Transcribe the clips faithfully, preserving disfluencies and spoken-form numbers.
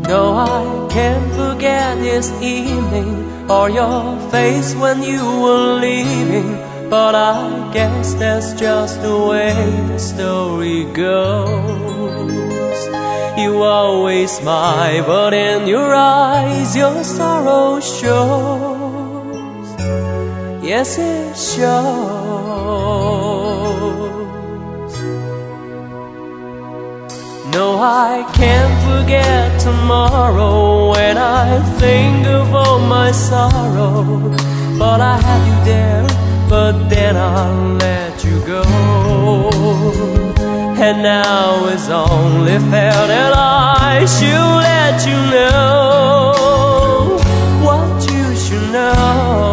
No, I can't forget this evening or your face when you were leaving, but I guess that's just the way the story goes. You always smile, but in your eyes your sorrow shows. Yes, it shows. No, I can't forget tomorrow when I think of all my sorrow, but I have you there, but then I'll let you go. And now it's only fair that I should let you know what you should know.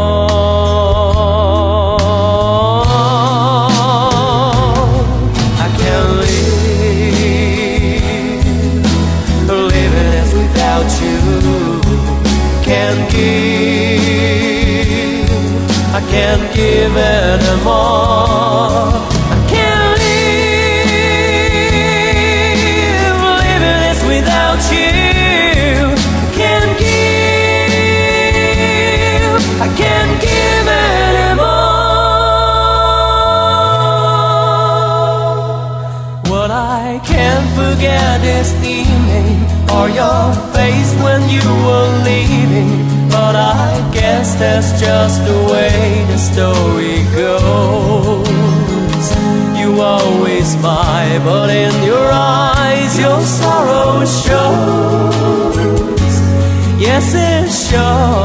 I can't live, living as without you. Can't give, I can't give anymore. I can't live, living this without you. Can't give, I can't give anymore. What I can't forget is evening or your face when you were leaving, but I guess that's just the way the story goes. You always smile, but in your eyes your sorrow shows. Yes, it shows.